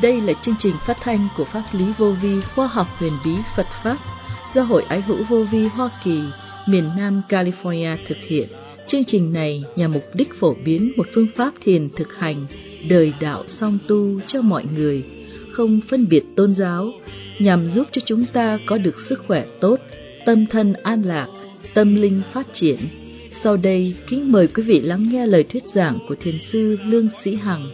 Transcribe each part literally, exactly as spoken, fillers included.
Đây là chương trình phát thanh của Pháp lý vô vi khoa học huyền bí Phật Pháp do Hội Ái hữu Vô vi Hoa Kỳ, miền Nam California thực hiện. Chương trình này nhằm mục đích phổ biến một phương pháp thiền thực hành đời đạo song tu cho mọi người, không phân biệt tôn giáo, nhằm giúp cho chúng ta có được sức khỏe tốt, tâm thân an lạc, tâm linh phát triển. Sau đây, kính mời quý vị lắng nghe lời thuyết giảng của Thiền sư Lương Sĩ Hằng.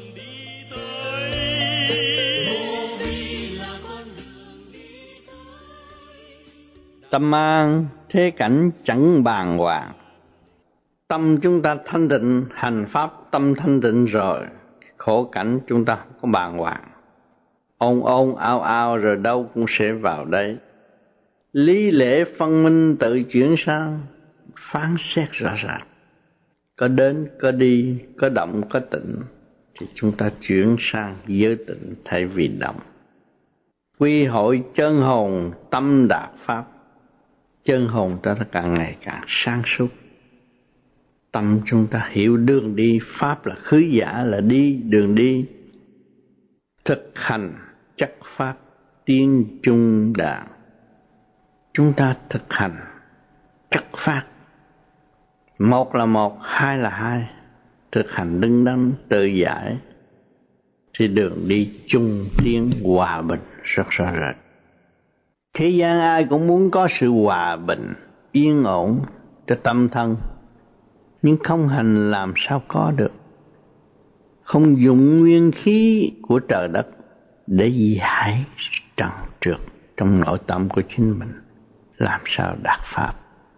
Tâm an thế cảnh chẳng bàng hoàng. Tâm chúng ta thanh tịnh, hành pháp tâm thanh tịnh rồi, khổ cảnh chúng ta không có bàng hoàng. Ôn ôn ao ao rồi đâu cũng sẽ vào đây. Lý lẽ phân minh tự chuyển sang, phán xét rõ ràng. Có đến, có đi, có động, có tịnh, thì chúng ta chuyển sang giới tịnh thay vì động. Quy hội chân hồn tâm đạt pháp. Chân hồn ta càng ngày càng sáng suốt. Tâm chúng ta hiểu đường đi, pháp là khứ giả, là đi đường đi. Thực hành chắc pháp tiến trung đạn. Chúng ta thực hành chắc pháp. Một là một, hai là hai. Thực hành đứng đắn tự giải, thì đường đi chung tiến hòa bình rất rõ rệt. Thế gian ai cũng muốn có sự hòa bình, yên ổn cho tâm thân, nhưng không hành làm sao có được. Không dùng nguyên khí của trời đất để giải trần trượt trong nội tâm của chính mình, làm sao đạt pháp.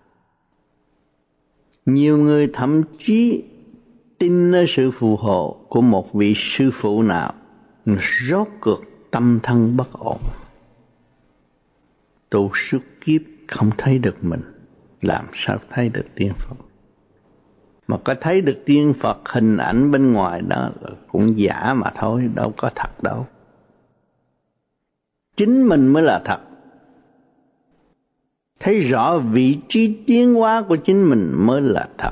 Nhiều người thậm chí tin nơi sự phù hộ của một vị sư phụ nào, rốt cuộc tâm thân bất ổn. Tu suốt kiếp không thấy được mình, làm sao thấy được tiên Phật. Mà có thấy được tiên Phật hình ảnh bên ngoài đó là cũng giả mà thôi, đâu có thật đâu. Chính mình mới là thật. Thấy rõ vị trí tiến hóa của chính mình mới là thật.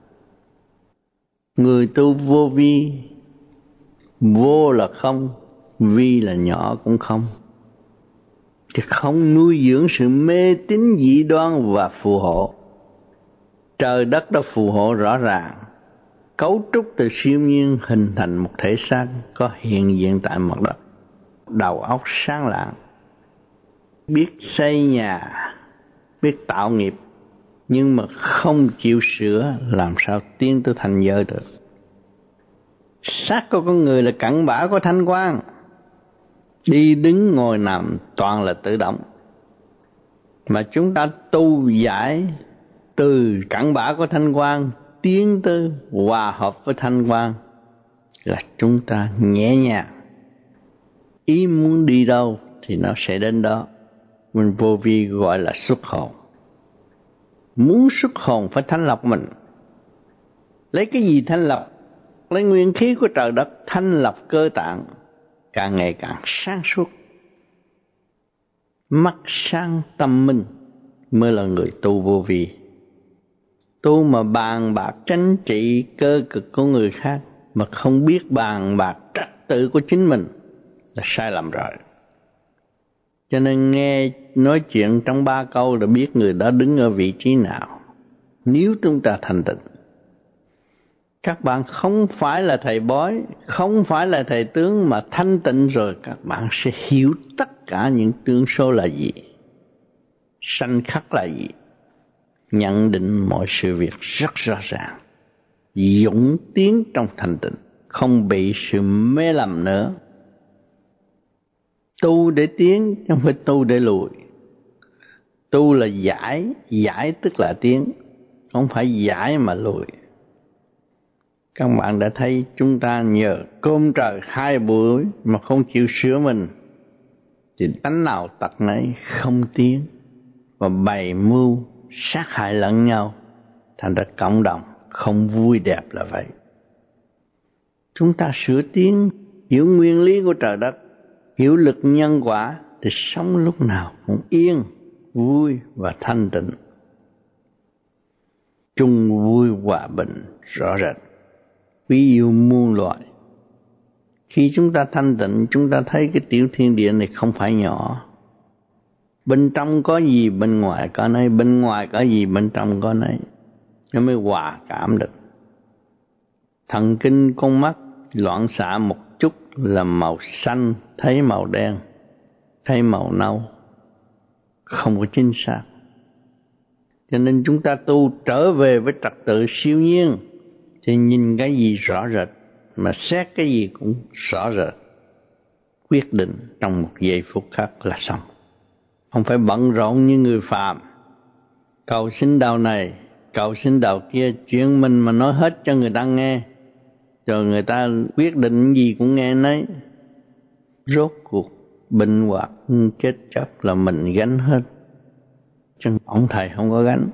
Người tu vô vi, vô là không, vi là nhỏ cũng không. Thì không nuôi dưỡng sự mê tín dị đoan và phù hộ. Trời đất đã phù hộ rõ ràng, cấu trúc từ siêu nhiên hình thành một thể xác có hiện diện tại mặt đất. Đầu óc sáng lạng, biết xây nhà, biết tạo nghiệp, nhưng mà không chịu sửa, làm sao tiến tới thành giới được. Xác của con người là cặn bã của thanh quan, đi đứng ngồi nằm toàn là tự động. Mà chúng ta tu giải từ cặn bã của thanh quan tiến tới hòa hợp với thanh quan là chúng ta nhẹ nhàng. Ý muốn đi đâu thì nó sẽ đến đó. Mình vô vi gọi là xuất hồn. Muốn xuất hồn phải thanh lọc mình. Lấy cái gì thanh lọc? Lấy nguyên khí của trời đất thanh lọc cơ tạng, càng ngày càng sáng suốt. Mắt sáng tâm minh mới là người tu vô vi. Tu mà bàn bạc tranh trị cơ cực của người khác mà không biết bàn bạc trật tự của chính mình là sai lầm rồi. Cho nên nghe nói chuyện trong ba câu đã biết người đó đứng ở vị trí nào. Nếu chúng ta thành tịnh, các bạn không phải là thầy bói, không phải là thầy tướng, mà thanh tịnh rồi các bạn sẽ hiểu tất cả những tướng số là gì, sanh khắc là gì, nhận định mọi sự việc rất rõ ràng, dũng tiến trong thanh tịnh, không bị sự mê lầm nữa. Tu để tiến chứ không phải tu để lùi. Tu là giải, giải tức là tiến, không phải giải mà lùi. Các bạn đã thấy chúng ta nhờ cơm trời hai buổi mà không chịu sửa mình, thì tánh nào tật nấy không tiến, và bày mưu sát hại lẫn nhau, thành ra cộng đồng không vui đẹp là vậy. Chúng ta sửa tiến, hiểu nguyên lý của trời đất, hiểu lực nhân quả, thì sống lúc nào cũng yên, vui và thanh tịnh. Chung vui hòa bình rõ rệt, quý yêu muôn loài. Khi chúng ta thanh tịnh, chúng ta thấy cái tiểu thiên địa này không phải nhỏ. Bên trong có gì bên ngoài có nấy, bên ngoài có gì bên trong có nấy, nó mới hòa cảm được. Thần kinh con mắt loạn xạ một chút là màu xanh thấy màu đen, thấy màu nâu, không có chính xác. Cho nên chúng ta tu trở về với trật tự siêu nhiên thì nhìn cái gì rõ rệt, mà xét cái gì cũng rõ rệt, quyết định trong một giây phút khác là xong. Không phải bận rộn như người phàm, cầu xin đạo này, cầu xin đạo kia, chuyện mình mà nói hết cho người ta nghe, rồi người ta quyết định gì cũng nghe nấy. Rốt cuộc bệnh hoặc chết chóc là mình gánh hết, chứ ông thầy không có gánh.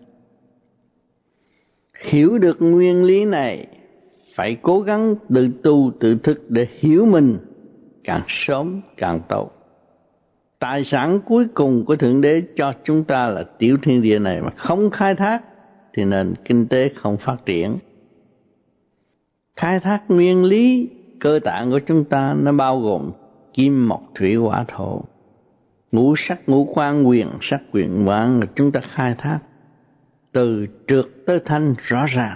Hiểu được nguyên lý này, phải cố gắng tự tu tự thức để hiểu mình, càng sớm càng tốt. Tài sản cuối cùng của Thượng Đế cho chúng ta là tiểu thiên địa này, mà không khai thác thì nền kinh tế không phát triển. Khai thác nguyên lý cơ tạng của chúng ta, nó bao gồm kim mộc thủy hỏa thổ, ngũ sắc ngũ quan quyền sắc quyền quang, là chúng ta khai thác từ trượt tới thanh rõ ràng.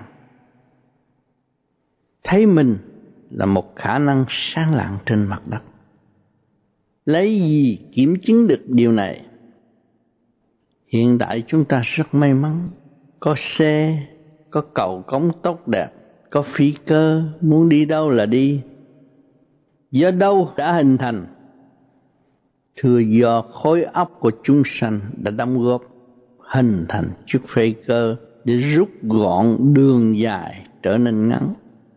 Thấy mình là một khả năng sáng lạng trên mặt đất. Lấy gì kiểm chứng được điều này? Hiện tại chúng ta rất may mắn, có xe, có cầu cống tốt đẹp, có phi cơ, muốn đi đâu là đi. Do đâu đã hình thành? Thưa, do khối óc của chúng sanh đã đóng góp hình thành chiếc phi cơ để rút gọn đường dài trở nên ngắn.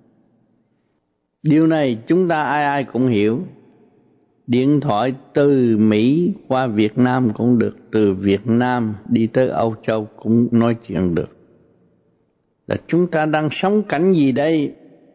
Điều này chúng ta ai ai cũng hiểu. Điện thoại từ Mỹ qua Việt Nam cũng được, từ Việt Nam đi tới Âu Châu cũng nói chuyện được. Là chúng ta đang sống cảnh gì đây?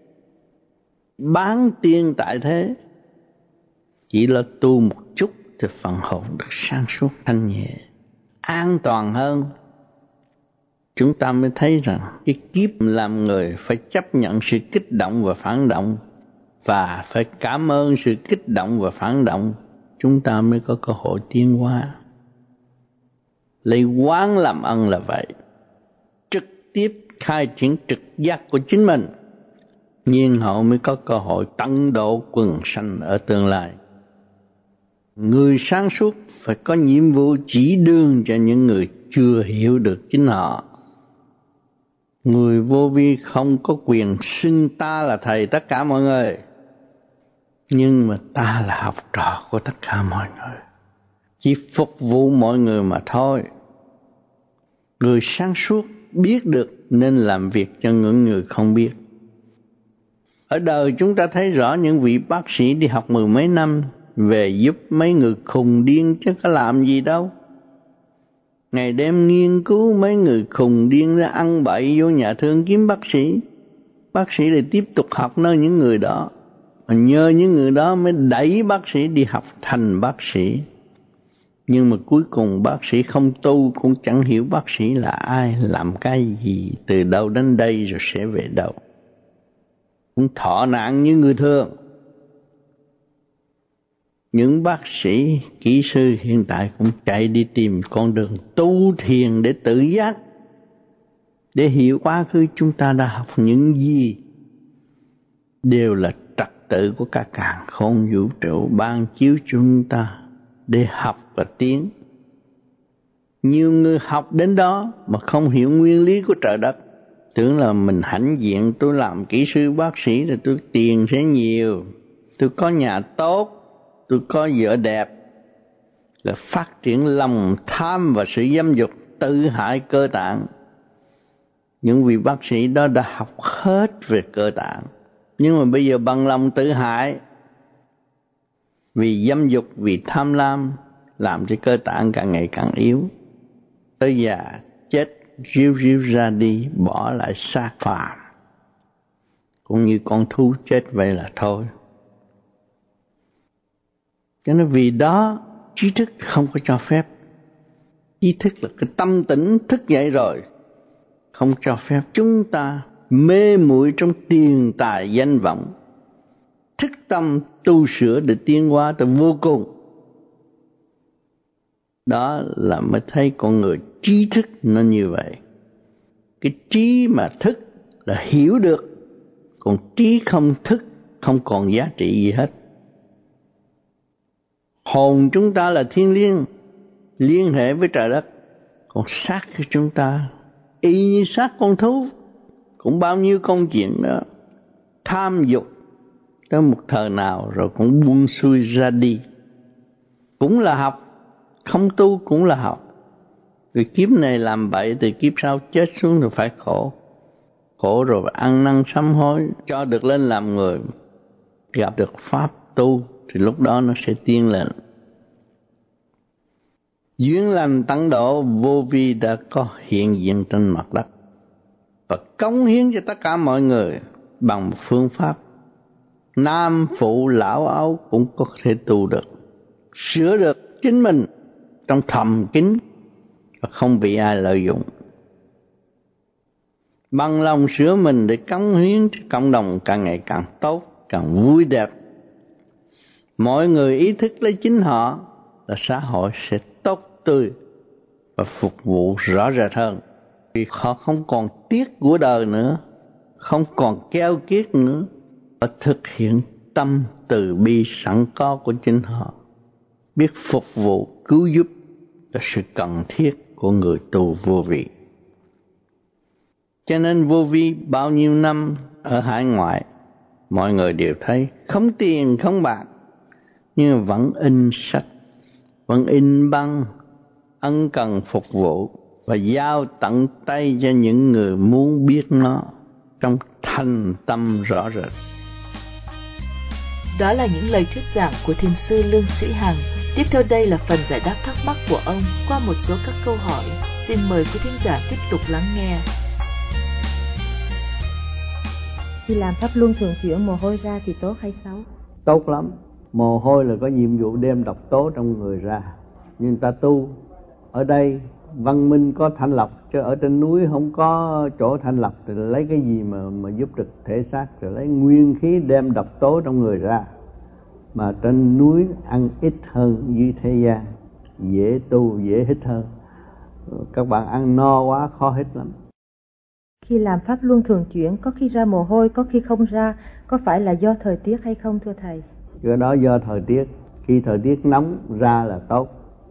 Bán tiên tại thế. Chỉ là tu một chút thì phần hồn được sáng suốt thanh nhẹ, an toàn hơn. Chúng ta mới thấy rằng cái kiếp làm người phải chấp nhận sự kích động và phản động, và phải cảm ơn sự kích động và phản động, chúng ta mới có cơ hội tiến hóa. Lấy quán làm ân là vậy, trực tiếp khai triển trực giác của chính mình, nhiên hậu mới có cơ hội tận độ quần sanh ở tương lai. Người sáng suốt phải có nhiệm vụ chỉ đường cho những người chưa hiểu được chính họ. Người vô vi không có quyền xưng ta là thầy tất cả mọi người, nhưng mà ta là học trò của tất cả mọi người, chỉ phục vụ mọi người mà thôi. Người sáng suốt biết được nên làm việc cho những người không biết. Ở đời chúng ta thấy rõ những vị bác sĩ đi học mười mấy năm về giúp mấy người khùng điên chứ có làm gì đâu. Ngày đêm nghiên cứu mấy người khùng điên ra ăn bậy vô nhà thương kiếm bác sĩ. Bác sĩ lại tiếp tục học nơi những người đó, mà nhờ những người đó mới đẩy bác sĩ đi học thành bác sĩ. Nhưng mà cuối cùng bác sĩ không tu cũng chẳng hiểu bác sĩ là ai, làm cái gì, từ đâu đến đây rồi sẽ về đâu. Cũng thọ nạn như người thường. Những bác sĩ, kỹ sư hiện tại cũng chạy đi tìm con đường tu thiền để tự giác, để hiểu quá khứ chúng ta đã học những gì đều là trật tự của cả càn khôn vũ trụ ban chiếu chúng ta để học và tiến. Nhiều người học đến đó mà không hiểu nguyên lý của trời đất, tưởng là mình hãnh diện, tôi làm kỹ sư bác sĩ thì tôi tiền sẽ nhiều, tôi có nhà tốt, tôi có vợ đẹp, là phát triển lòng tham và sự dâm dục, tự hại cơ tạng. Những vị bác sĩ đó đã học hết về cơ tạng, nhưng mà bây giờ bằng lòng tự hại, vì dâm dục, vì tham lam, làm cho cơ tạng càng ngày càng yếu. Tới già chết ríu ríu ra đi, bỏ lại xác phàm, cũng như con thú chết vậy là thôi. Cho nên vì đó trí thức không có cho phép. Trí thức là cái tâm tỉnh thức dậy rồi, không cho phép chúng ta mê muội trong tiền tài danh vọng. thức tâm tu sửa để tiến hóa tới vô cùng. Đó là mới thấy con người trí thức nó như vậy. Cái trí mà thức là hiểu được, còn trí không thức không còn giá trị gì hết. Hồn chúng ta là thiên liêng, liên hệ với trời đất, còn xác của chúng ta y như xác con thú, cũng bao nhiêu công chuyện đó, tham dục tới một thời nào rồi cũng buông xuôi ra đi. Cũng là học, không tu cũng là học. Vì kiếp này làm bậy thì kiếp sau chết xuống rồi phải khổ. Khổ rồi ăn năn sám hối cho được lên làm người, gặp được pháp tu thì lúc đó nó sẽ tiến lên. Duyên lành tận độ vô vi đã có hiện diện trên mặt đất và cống hiến cho tất cả mọi người bằng một phương pháp. Nam phụ lão ấu cũng có thể tu được, sửa được chính mình trong thầm kín và không bị ai lợi dụng. Bằng lòng sửa mình để cống hiến cho cộng đồng càng ngày càng tốt, càng vui đẹp. Mọi người ý thức lấy chính họ là xã hội sẽ tốt tươi và phục vụ rõ rệt hơn. Vì họ không còn tiếc của đời nữa, không còn keo kiết nữa, họ thực hiện tâm từ bi sẵn có của chính họ, biết phục vụ cứu giúp là sự cần thiết của người tu vô vi. Cho nên vô vi bao nhiêu năm ở hải ngoại, mọi người đều thấy không tiền không bạc, nhưng vẫn in sách, vẫn in băng, ân cần phục vụ và giao tận tay cho những người muốn biết nó trong thành tâm rõ rệt. Đó là những lời thuyết giảng của thiền sư Lương Sĩ Hằng. Tiếp theo đây là phần giải đáp thắc mắc của ông qua một số các câu hỏi. Xin mời quý thính giả tiếp tục lắng nghe. Khi làm pháp luân thường chuyển mồ hôi ra thì tốt hay xấu? Tốt lắm. Mồ hôi là có nhiệm vụ đem độc tố trong người ra. Nhưng ta tu ở đây văn minh có thanh lọc, chứ ở trên núi không có chỗ thanh lọc thì lấy cái gì mà mà giúp được thể xác, rồi lấy nguyên khí đem độc tố trong người ra. Mà trên núi ăn ít hơn dưới thế gian, dễ tu dễ hít hơn. Các bạn ăn no quá khó hít lắm. Khi làm pháp luân thường chuyển có khi ra mồ hôi, có khi không ra, có phải là do thời tiết hay không thưa thầy? Cái đó do thời tiết. Khi thời tiết nóng ra là tốt,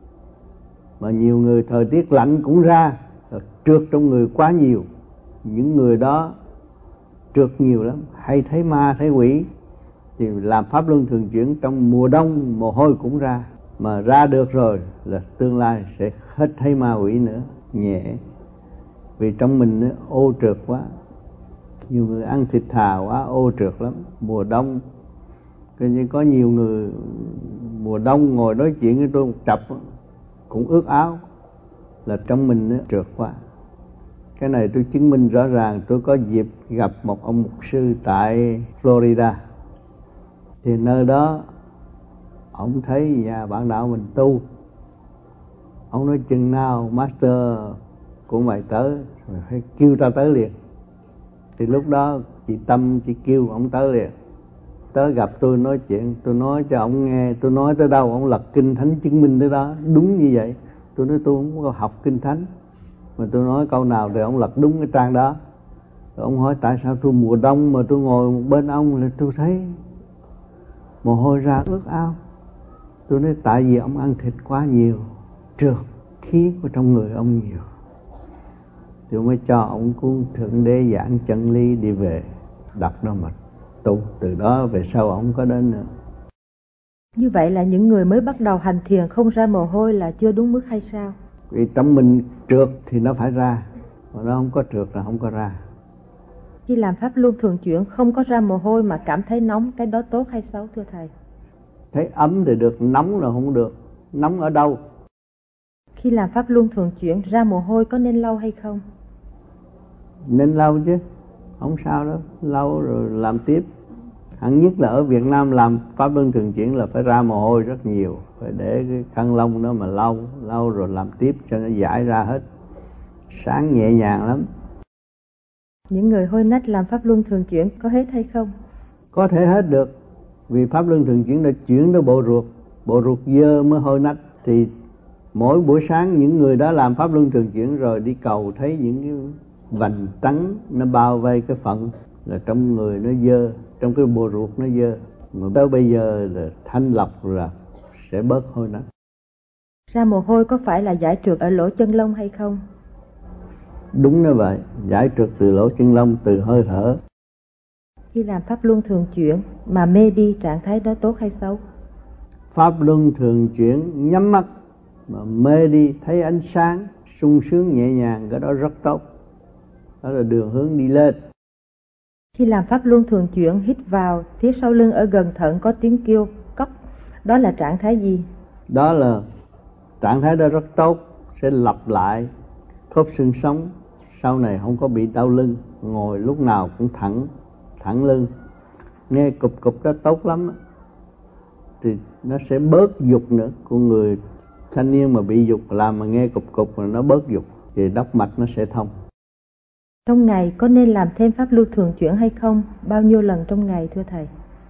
mà nhiều người thời tiết lạnh cũng ra, trượt trong người quá nhiều. Những người đó trượt nhiều lắm, hay thấy ma thấy quỷ, thì làm pháp luân thường chuyển trong mùa đông mồ hôi cũng ra. Mà ra được rồi là tương lai sẽ hết thấy ma quỷ nữa, nhẹ. Vì trong mình ô trượt quá, nhiều người ăn thịt thà quá ô trượt lắm. Mùa đông có nhiều người mùa đông ngồi nói chuyện với tôi một chập cũng ướt áo, là trong mình trượt quá. Cái này tôi chứng minh rõ ràng. Tôi có dịp gặp một ông mục sư tại Florida, thì nơi đó ông thấy nhà bạn đạo mình tu, ông nói chừng nào master của mày tới rồi phải kêu ta tới liền. Thì lúc đó chị Tâm chị kêu ông tới liền. Tới gặp tôi nói chuyện, tôi nói cho ông nghe, tôi nói tới đâu ông lật kinh thánh chứng minh tới đó, đúng như vậy. Tôi nói tôi không có học kinh thánh, mà tôi nói câu nào thì ông lật đúng cái trang đó. Rồi ông hỏi tại sao tôi mùa đông mà tôi ngồi bên ông là tôi thấy mồ hôi ra ướt áo. Tôi nói tại vì ông ăn thịt quá nhiều, trượt khí của trong người ông nhiều. Tôi mới cho ông cuốn Thượng Đế Giảng Chân Lý đi về, đặt đó mà tu. Từ đó về sau ông có đến nữa. Như vậy là những người mới bắt đầu hành thiền không ra mồ hôi là chưa đúng mức hay sao? Vì trong mình trượt thì nó phải ra, mà nó không có trượt là không có ra. Khi làm pháp luân thường chuyển không có ra mồ hôi mà cảm thấy nóng, cái đó tốt hay xấu thưa thầy? Thấy ấm thì được, nóng là không được. Nóng ở đâu? Khi làm pháp luân thường chuyển ra mồ hôi có nên lau hay không? Nên lau chứ, không sao đâu, lau rồi làm tiếp. Hẳn nhất là ở Việt Nam làm pháp luân thường chuyển là phải ra mồ hôi rất nhiều, phải để cái khăn lông đó mà lau, lau rồi làm tiếp cho nó giải ra hết. Sáng nhẹ nhàng lắm. Những người hôi nách làm pháp luân thường chuyển có hết hay không? Có thể hết được, Vì pháp luân thường chuyển đã chuyển tới bộ ruột, bộ ruột dơ mới hôi nách. Thì mỗi buổi sáng những người đã làm pháp luân thường chuyển rồi đi cầu thấy những cái vành trắng nó bao vây cái phận, là trong người nó dơ, trong cái bộ ruột nó dơ. Mà tới bây giờ là thanh lọc là sẽ bớt hôi nách. Ra mồ hôi có phải là giải trượt ở lỗ chân lông hay không? Đúng như vậy, giải trượt từ lỗ chân lông, từ hơi thở. Khi làm pháp luân thường chuyển mà mê đi, trạng thái đó tốt hay xấu? Pháp luân thường chuyển nhắm mắt mà mê đi, thấy ánh sáng sung sướng nhẹ nhàng, cái đó rất tốt. Đó là đường hướng đi lên. Khi làm pháp luân thường chuyển, hít vào, phía sau lưng ở gần thận có tiếng kêu cốc, đó là trạng thái gì? Đó là trạng thái đó rất tốt, sẽ lặp lại khớp xương sống, sau này không có bị đau lưng, ngồi lúc nào cũng thẳng, thẳng lưng. Nghe cục cục đó tốt lắm, thì nó sẽ bớt dục nữa. Con người thanh niên mà bị dục làm mà nghe cục cục là nó bớt dục, thì đốc mạch nó sẽ thông. Trong ngày có nên làm thêm pháp luân thường chuyển hay không? Bao nhiêu lần trong ngày thưa thầy?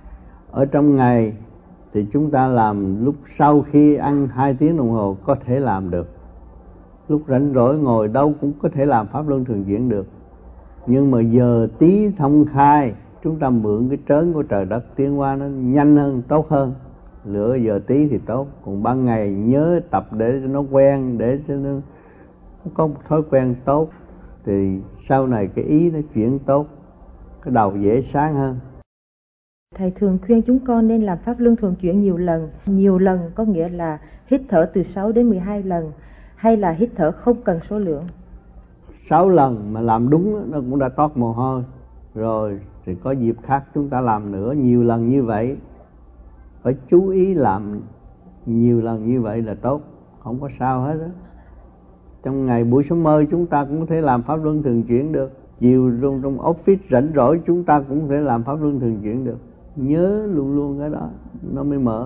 Ở trong ngày thì chúng ta làm lúc sau khi ăn hai tiếng đồng hồ có thể làm được. Lúc rảnh rỗi ngồi đâu cũng có thể làm pháp luân thường chuyển được. Nhưng mà giờ tí thông khai, chúng ta mượn cái trớn của trời đất tiến qua nó nhanh hơn, tốt hơn. Lựa giờ tí thì tốt, còn ban ngày nhớ tập để cho nó quen, để cho nó có một thói quen tốt, thì sau này cái ý nó chuyển tốt, cái đầu dễ sáng hơn. Thầy thường khuyên chúng con nên làm pháp luân thường chuyển nhiều lần. Nhiều lần có nghĩa là hít thở từ sáu đến mười hai lần, hay là hít thở không cần số lượng? Sáu lần mà làm đúng nó cũng đã toát mồ hôi rồi, thì có dịp khác chúng ta làm nữa. Nhiều lần như vậy, phải chú ý làm nhiều lần như vậy là tốt, không có sao hết đó. Trong ngày buổi sớm mơ chúng ta cũng có thể làm pháp luân thường chuyển được. Chiều trong, trong office rảnh rỗi chúng ta cũng có thể làm pháp luân thường chuyển được. Nhớ luôn luôn cái đó nó mới mở.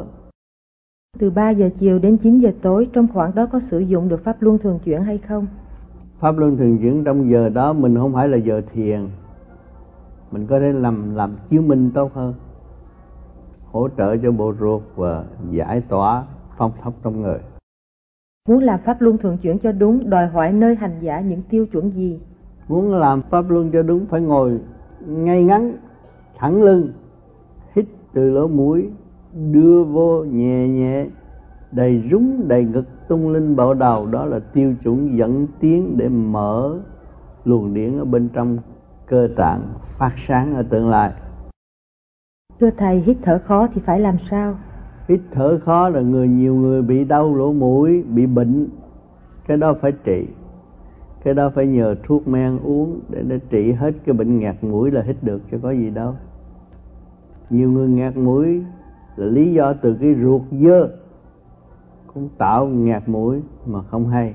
Từ ba giờ chiều đến chín giờ tối, trong khoảng đó có sử dụng được pháp luân thường chuyển hay không? Pháp luân thường chuyển trong giờ đó mình không phải là giờ thiền, mình có thể làm làm chiếu minh tốt hơn, hỗ trợ cho bộ ruột và giải tỏa phong thấp trong người. Muốn làm pháp luân thường chuyển cho đúng, đòi hỏi nơi hành giả những tiêu chuẩn gì? Muốn làm pháp luân cho đúng phải ngồi ngay ngắn, thẳng lưng, hít từ lỗ mũi, đưa vô nhẹ nhẹ, đầy rúng đầy ngực, tung lên bộ đầu. Đó là tiêu chuẩn dẫn tiến để mở luồng điển ở bên trong cơ tạng, phát sáng ở tương lai. Thưa thầy, hít thở khó thì phải làm sao? Hít thở khó là người nhiều người bị đau lỗ mũi, bị bệnh, cái đó phải trị. Cái đó phải nhờ thuốc men uống để nó trị hết cái bệnh nghẹt mũi là hít được, chứ có gì đâu. Nhiều người nghẹt mũi là lý do từ cái ruột dơ cũng tạo nghẹt mũi mà không hay.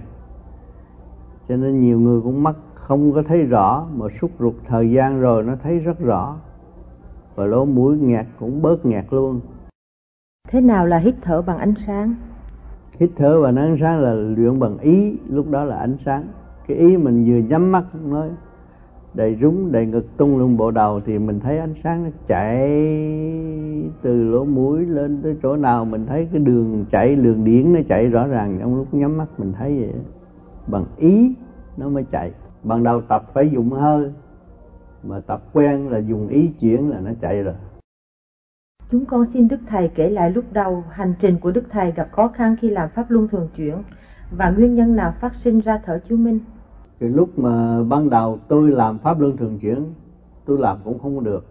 Cho nên nhiều người cũng mắc không có thấy rõ, mà sút ruột thời gian rồi nó thấy rất rõ. Và lỗ mũi nghẹt cũng bớt nghẹt luôn. Thế nào là hít thở bằng ánh sáng? Hít thở bằng ánh sáng là luyện bằng ý, lúc đó là ánh sáng. Cái ý mình vừa nhắm mắt nói đầy rúng đầy ngực tung lên bộ đầu thì mình thấy ánh sáng nó chạy từ lỗ mũi lên tới chỗ nào mình thấy cái đường chạy, đường điển nó chạy rõ ràng trong lúc nhắm mắt mình thấy vậy. Bằng ý nó mới chạy. Ban đầu tập phải dùng hơi, mà tập quen là dùng ý chuyển là nó chạy rồi. Chúng con xin Đức Thầy kể lại lúc đầu hành trình của Đức Thầy gặp khó khăn khi làm pháp luân thường chuyển, và nguyên nhân nào phát sinh ra thở chiếu minh. Thì lúc mà ban đầu tôi làm pháp luân thường chuyển, tôi làm cũng không được.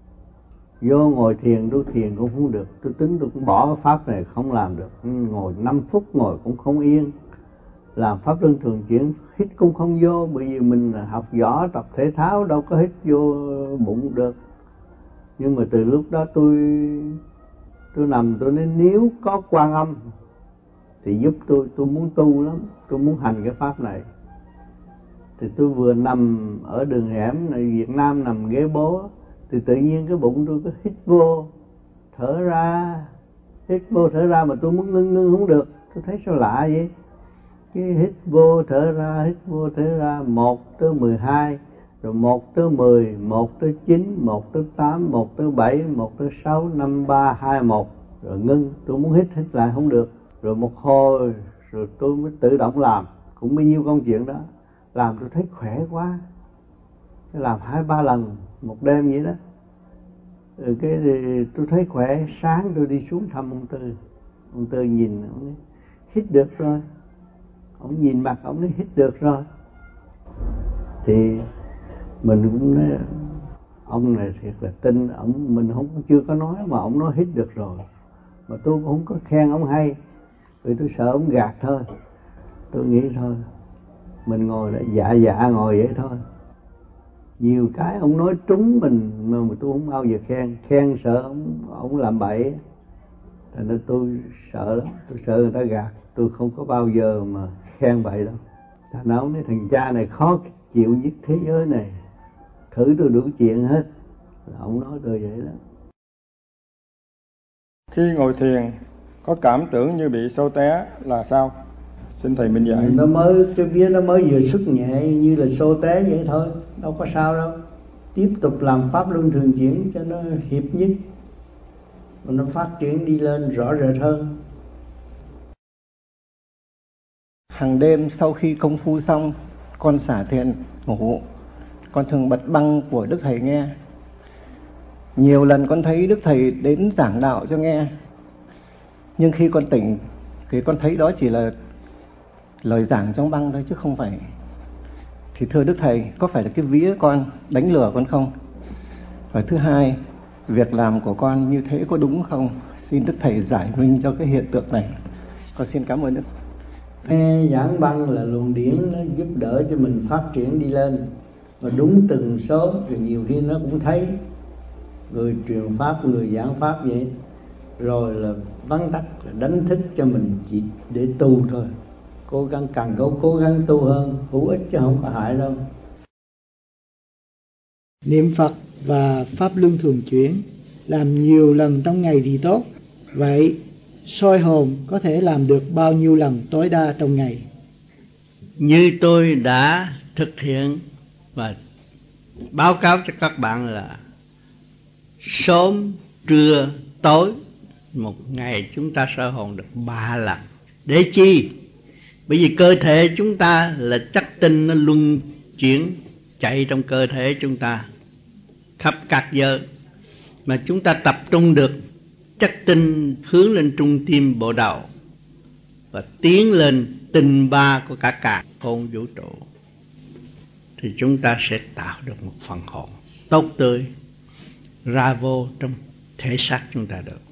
Vô ngồi thiền, tôi thiền cũng không được. Tôi tính tôi cũng bỏ cái pháp này không làm được. Ngồi năm phút ngồi cũng không yên. Làm pháp luân thường chuyển hít cũng không vô, bởi vì mình học võ tập thể thao đâu có hít vô bụng được. Nhưng mà từ lúc đó tôi tôi nằm tôi nói nếu có Quan Âm thì giúp tôi, tôi muốn tu lắm, tôi muốn hành cái pháp này. Thì tôi vừa nằm ở đường hẻm này Việt Nam, nằm ghế bố, thì tự nhiên cái bụng tôi cứ hít vô thở ra, hít vô thở ra, mà tôi muốn ngưng ngưng không được. Tôi thấy sao lạ vậy, cái hít vô thở ra, hít vô thở ra, một tới mười hai, rồi một tới mười, một tới chín, một tới tám, một tới bảy, một tới sáu, năm, ba, hai, một, rồi ngưng. Tôi muốn hít hít lại không được, rồi một hồi rồi tôi mới tự động làm, cũng bao nhiêu công chuyện đó. Làm tôi thấy khỏe quá, làm hai ba lần một đêm vậy đó. Rồi cái tôi thấy khỏe, sáng tôi đi xuống thăm ông Tư. Ông Tư nhìn, ông nói hít được rồi. Ông nhìn mặt ông nói hít được rồi. Thì mình cũng nói ông này thiệt là tin. Ông mình không chưa có nói mà ông nói hít được rồi, mà tôi cũng không có khen ông hay, vì tôi sợ ông gạt thôi. Tôi nghĩ thôi mình ngồi đó dạ dạ ngồi vậy thôi. Nhiều cái ông nói trúng mình mà tôi không bao giờ khen, khen sợ ông ông làm bậy. Thành nên tôi sợ lắm, tôi sợ người ta gạt, tôi không có bao giờ mà khen bậy đâu. Thằng nào nói thằng cha này khó chịu nhất thế giới này, thử tôi đủ chuyện hết. Ông nói tôi vậy đó. Khi ngồi thiền có cảm tưởng như bị xô té là sao? Xin thầy minh giải. Nó mới cái vía nó mới vừa xuất nhẹ như là xô té vậy thôi, đâu có sao đâu. Tiếp tục làm pháp luân thường chuyển cho nó hiệp nhất, và nó phát triển đi lên rõ rệt hơn. Hàng đêm sau khi công phu xong, con xả thiền ngủ, con thường bật băng của Đức Thầy nghe. Nhiều lần con thấy Đức Thầy đến giảng đạo cho nghe, nhưng khi con tỉnh thì con thấy đó chỉ là lời giảng trong băng thôi chứ không phải. Thì thưa Đức Thầy, có phải là cái vía con đánh lừa con không? Và thứ hai, việc làm của con như thế có đúng không? Xin Đức Thầy giải minh cho cái hiện tượng này. Con xin cảm ơn Đức. Nghe giảng băng là luồng điển nó giúp đỡ cho mình phát triển đi lên, và đúng từng số thì nhiều khi nó cũng thấy. Người truyền pháp, người giảng pháp vậy, rồi là vắn tắt là đánh thức cho mình chỉ để tu thôi. Cố gắng càng cố cố gắng tu hơn, hữu ích chứ không có hại đâu. Niệm Phật và pháp luân thường chuyển làm nhiều lần trong ngày thì tốt. Vậy soi hồn có thể làm được bao nhiêu lần tối đa trong ngày? Như tôi đã thực hiện và báo cáo cho các bạn là sớm, trưa, tối, một ngày chúng ta soi hồn được ba lần. Để chi? Bởi vì cơ thể chúng ta là chất tinh nó luân chuyển chạy trong cơ thể chúng ta khắp các giới, mà chúng ta tập trung được chất tinh hướng lên trung tim bộ đầu và tiến lên tinh ba của cả cả khôn vũ trụ, thì chúng ta sẽ tạo được một phần hồn tốt tươi ra vô trong thể xác chúng ta được.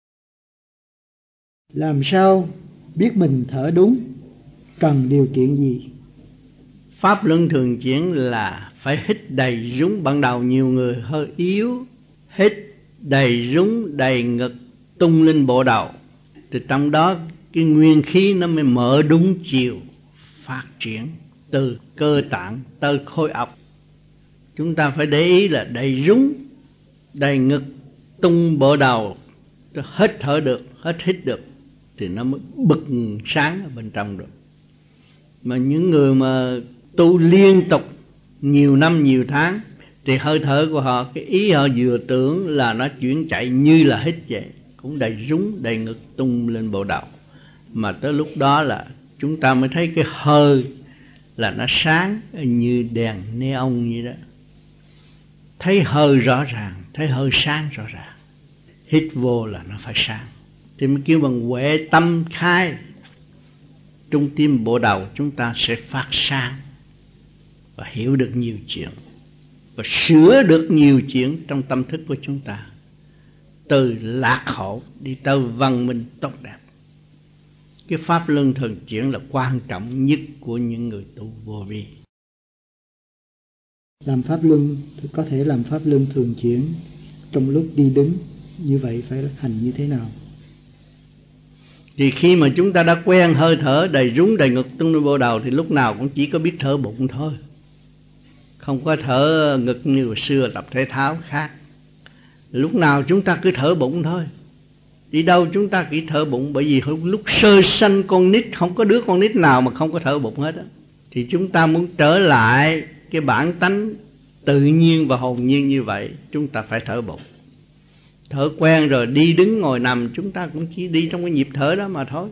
Làm sao biết mình thở đúng? Cần điều kiện gì? Pháp luân thường chuyển là phải hít đầy rúng. Ban đầu nhiều người hơi yếu, hít đầy rúng đầy ngực tung lên bộ đầu, thì trong đó cái nguyên khí nó mới mở đúng chiều, phát triển từ cơ tạng tới khối óc. Chúng ta phải để ý là đầy rúng đầy ngực tung bộ đầu, hết thở được, hết hít được, thì nó mới bừng sáng ở bên trong được. Mà những người mà tu liên tục nhiều năm nhiều tháng thì hơi thở của họ, cái ý họ vừa tưởng là nó chuyển chạy như là hít vậy, cũng đầy rúng đầy ngực tung lên bộ đầu. Mà tới lúc đó là chúng ta mới thấy cái hơi là nó sáng như đèn neon vậy đó. Thấy hơi rõ ràng, thấy hơi sáng rõ ràng. Hít vô là nó phải sáng, thì mới kêu bằng huệ tâm khai. Trung tim bộ đầu chúng ta sẽ phát sáng và hiểu được nhiều chuyện, và sửa được nhiều chuyện trong tâm thức của chúng ta, từ lạc hậu đi tới văn minh tốt đẹp. Cái pháp luân thường chuyển là quan trọng nhất của những người tu vô vi. Làm pháp luân thì có thể làm pháp luân thường chuyển trong lúc đi đứng, như vậy phải hành như thế nào? Thì khi mà chúng ta đã quen hơi thở đầy rúng đầy ngực tung lên bộ đầu thì lúc nào cũng chỉ có biết thở bụng thôi, không có thở ngực như hồi xưa tập thể thao khác. Lúc nào chúng ta cứ thở bụng thôi, đi đâu chúng ta chỉ thở bụng. Bởi vì lúc sơ sanh con nít, không có đứa con nít nào mà không có thở bụng hết á. Thì chúng ta muốn trở lại cái bản tánh tự nhiên và hồn nhiên như vậy, chúng ta phải thở bụng. Thở quen rồi, đi đứng ngồi nằm chúng ta cũng chỉ đi trong cái nhịp thở đó mà thôi.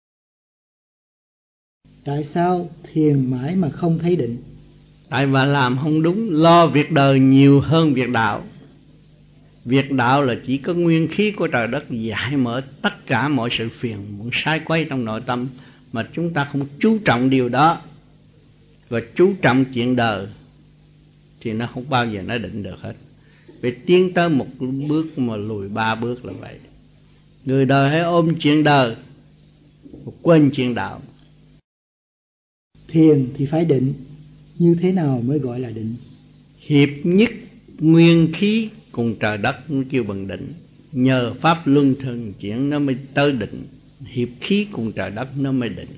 Tại sao thiền mãi mà không thấy định? Tại bà làm không đúng, lo việc đời nhiều hơn việc đạo. Việc đạo là chỉ có nguyên khí của trời đất giải mở tất cả mọi sự phiền muộn sai quay trong nội tâm, mà chúng ta không chú trọng điều đó và chú trọng chuyện đời thì nó không bao giờ nó định được hết. Vì tiến tới một bước mà lùi ba bước là vậy. Người đời hãy ôm chuyện đời, quên chuyện đạo. Thiền thì phải định, như thế nào mới gọi là định? Hiệp nhất nguyên khí cùng trời đất nó kêu bằng định. Nhờ pháp luân thường chuyển nó mới tới định. Hiệp khí cùng trời đất nó mới định.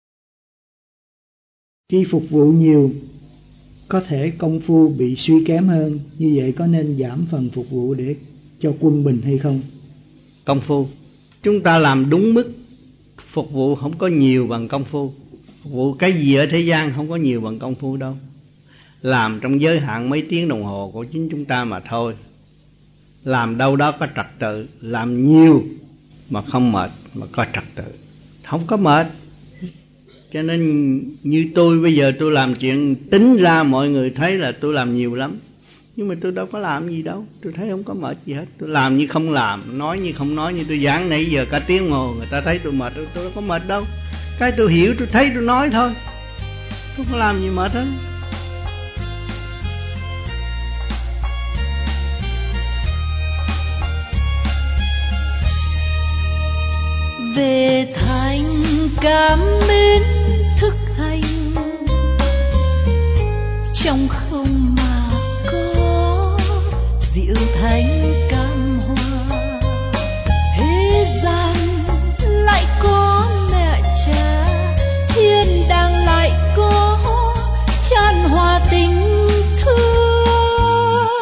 Khi phục vụ nhiều, có thể công phu bị suy kém hơn, như vậy có nên giảm phần phục vụ để cho quân bình hay không? Công phu chúng ta làm đúng mức, phục vụ không có nhiều bằng công phu. Phục vụ cái gì ở thế gian không có nhiều bằng công phu đâu. Làm trong giới hạn mấy tiếng đồng hồ của chính chúng ta mà thôi. Làm đâu đó có trật tự, làm nhiều mà không mệt mà có trật tự, không có mệt. Cho nên như tôi bây giờ tôi làm chuyện tính ra mọi người thấy là tôi làm nhiều lắm, nhưng mà tôi đâu có làm gì đâu. Tôi thấy không có mệt gì hết. Tôi làm như không làm, nói như không nói. Như tôi giảng nãy giờ cả tiếng ngồi, người ta thấy tôi mệt, tôi đâu có mệt đâu. Cái tôi hiểu, tôi thấy, tôi nói thôi. Tôi không làm gì mệt hết. Về thành cảm mến thức hành, trong không mà có diệu thánh cam hoa. Thế gian lại có mẹ cha, thiên đàng lại có chan hòa tình thương.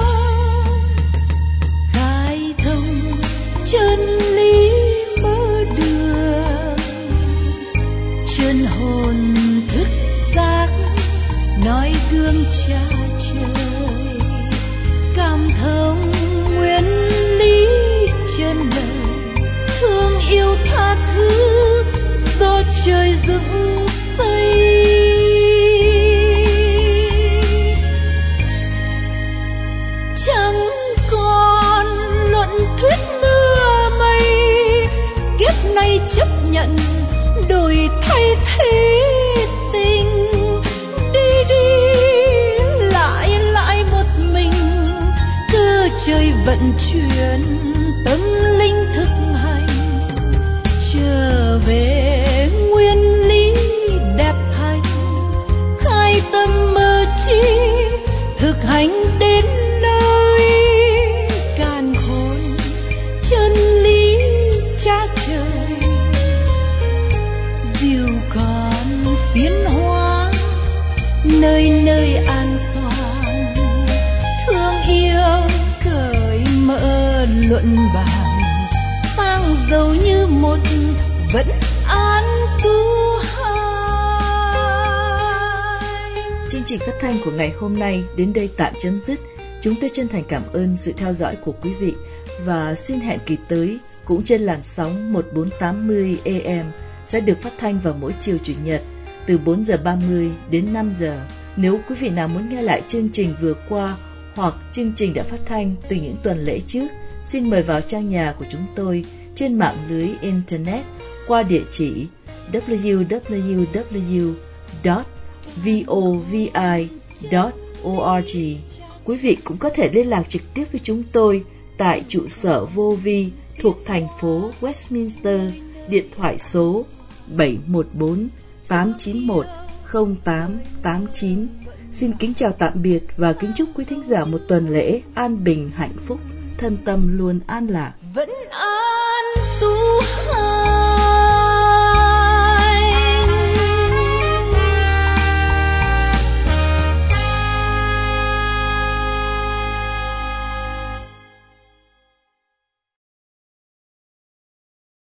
Khai thông chân lý mơ đường, chân hồn thức giác nói gương cha trời. Cảm thông nguyên lý chân đời, thương yêu tha thứ do trời dựng xây. Chẳng còn luận thuyết mưa mây, kiếp này chấp nhận đổi thay thế tình. Đi đi lại lại một mình, cơ trời vận chuyển tâm linh thực hành. Trở về nguyên lý đẹp thành, khai tâm mơ chi thực hành đến nơi. Càn khôn chân lý cha trời, diệu còn tiến hóa nơi nơi an toàn. Thương yêu cởi mở luận bàn, sang giàu như một vẫn an tu hai. Chương trình phát thanh của ngày hôm nay đến đây tạm chấm dứt. Chúng tôi chân thành cảm ơn sự theo dõi của quý vị và xin hẹn kỳ tới cũng trên làn sóng một nghìn bốn trăm tám mươi A M sẽ được phát thanh vào mỗi chiều Chủ nhật từ bốn giờ ba mươi đến năm giờ. Nếu quý vị nào muốn nghe lại chương trình vừa qua hoặc chương trình đã phát thanh từ những tuần lễ trước, xin mời vào trang nhà của chúng tôi trên mạng lưới Internet qua địa chỉ w w w chấm vovi chấm org. Quý vị cũng có thể liên lạc trực tiếp với chúng tôi tại trụ sở vô vi thuộc thành phố Westminster, điện thoại số bảy một bốn tám chín một không tám tám chín. Xin kính chào tạm biệt và kính chúc quý thính giả một tuần lễ an bình hạnh phúc, thân tâm luôn an lạc. Vẫn an